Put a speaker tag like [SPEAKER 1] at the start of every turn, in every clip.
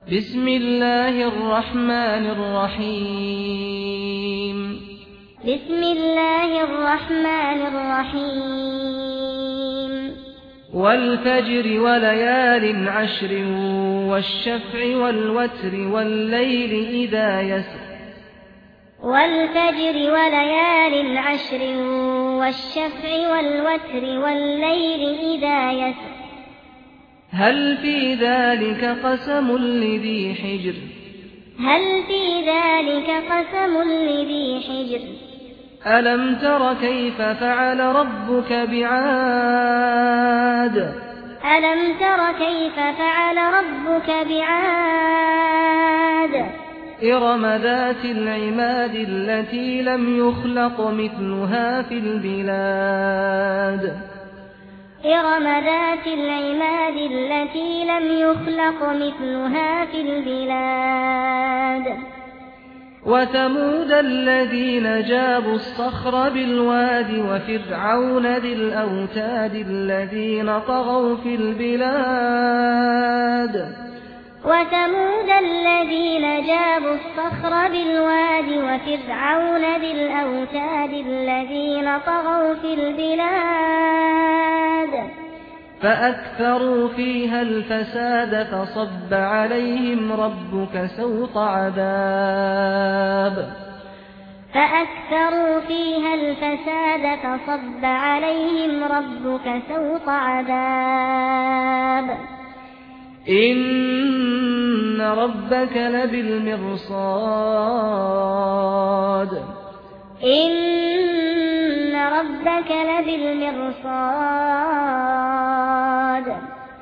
[SPEAKER 1] بسم الله الرحمن الرحيم
[SPEAKER 2] بسم الله الرحمن الرحيم
[SPEAKER 1] والفجر وليال عشر والشفع والوتر والليل إذا يسر
[SPEAKER 2] والفجر وليال عشر والشفع والوتر والليل إذا يسر
[SPEAKER 1] هل في ذلك قسم لذي حجر
[SPEAKER 2] هل في ذلك قسم لذي حجر
[SPEAKER 1] ألم تر كيف فعل ربك بعاد
[SPEAKER 2] ألم تر كيف فعل ربك بعاد
[SPEAKER 1] إرم ذات العماد التي لم يخلق مثلها في البلاد
[SPEAKER 2] إرم ذات العماد التي لم يخلق مثلها في البلاد
[SPEAKER 1] وثمود الذين جابوا الصخر بالواد وفرعون ذي الأوتاد الذين طغوا في البلاد
[SPEAKER 2] وثمود الذين جابوا الصخر بالواد وفرعون ذي الأوتاد الذين طغوا في البلاد
[SPEAKER 1] فأكثروا فيها الفساد فصب عليهم ربك سوط عذاب
[SPEAKER 2] فأكثروا فيها الفساد فصب عليهم ربك سوط عذاب
[SPEAKER 1] إن ربك لبالمرصاد
[SPEAKER 2] إن ربك لبالمرصاد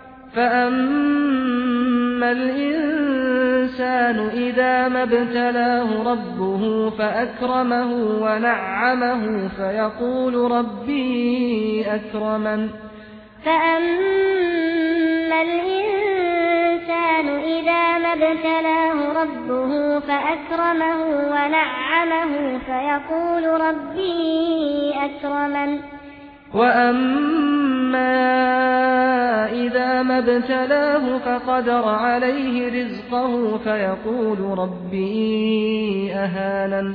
[SPEAKER 1] فأما الإنسان إذا ما ابتلاه ربه فأكرمه ونعمه فيقول ربي أكرمن
[SPEAKER 2] فأما الإنسان إذا ما ابتلاه ربه فأكرمه ونعمه فيقول ربي أكرمن
[SPEAKER 1] وأما إذا ما ابتلاه فقدر عليه رزقه فيقول ربي أهانن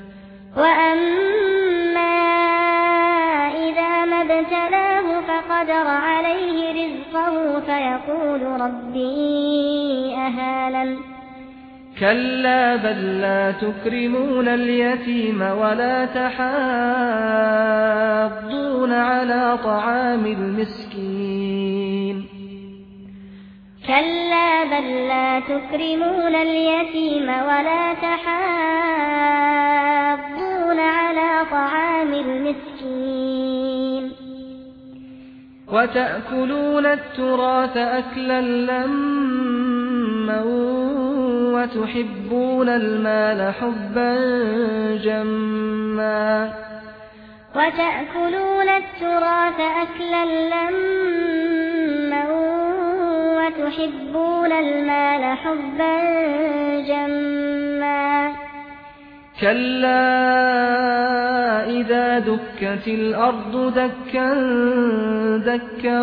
[SPEAKER 2] وأما إذا ما ابتلاه فقدر عليه رزقه فيقول ربي أهانن
[SPEAKER 1] كلا بل لا تكرمون اليتيم ولا تحاضون على طعام المسكين
[SPEAKER 2] كلا بل لا تكرمون اليتيم ولا تحاضون على طعام المسكين
[SPEAKER 1] وتأكلون التراث أكلا لما وتحبون المال حبا جما
[SPEAKER 2] وتأكلون التراث أكلا لما وتحبون المال حبا جما
[SPEAKER 1] كلا إذا دكت الأرض دكا دكا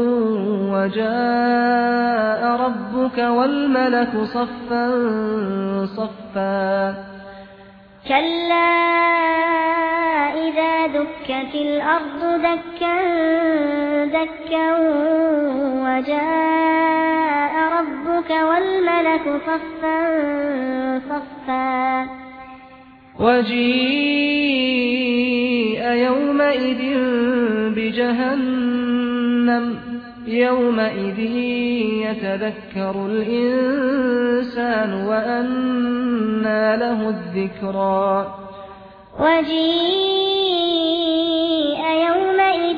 [SPEAKER 1] وجاء ربك والملك صفا صفا
[SPEAKER 2] كلا إذا دكت الأرض دكا دكا وجاء ربك والملك صفا صفا
[SPEAKER 1] وجيء يومئذ بجهنم يومئذ يتذكر الإنسان وأنى له الذكرى
[SPEAKER 2] وجيء يومئذ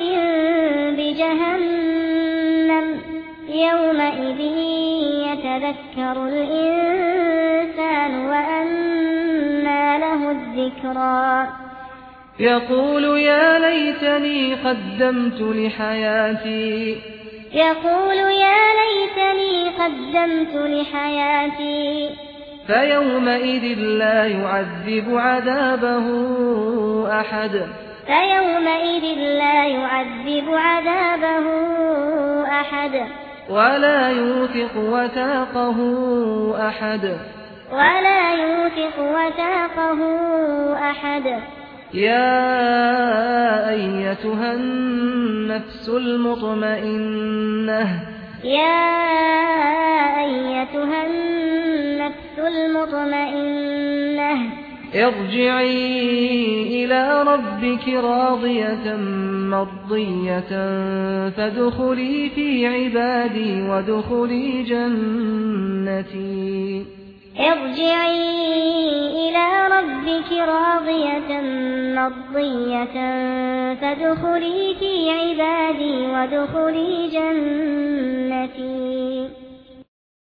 [SPEAKER 2] بجهنم يومئذ يتذكر الإنسان وأنى له الذكرى
[SPEAKER 1] يقول يا ليتني قدمت لحياتي
[SPEAKER 2] يقول يا ليتني قدمت لحياتي
[SPEAKER 1] فيومئذ لا يعذب عذابه أحد
[SPEAKER 2] فيومئذ لا يعذب عذابه أحد
[SPEAKER 1] ولا يوثق وثاقه أحد
[SPEAKER 2] ولا يوثق وثاقه أحد.
[SPEAKER 1] يا أيتها النفس المطمئنة
[SPEAKER 2] يا أيتها النفس المطمئنة
[SPEAKER 1] ارجعي إلى ربك راضية مرضية فادخلي في عبادي وادخلي جنتي.
[SPEAKER 2] ارجعي إلى ربك راضية مرضية فادخلي في عبادي وادخلي جنتي.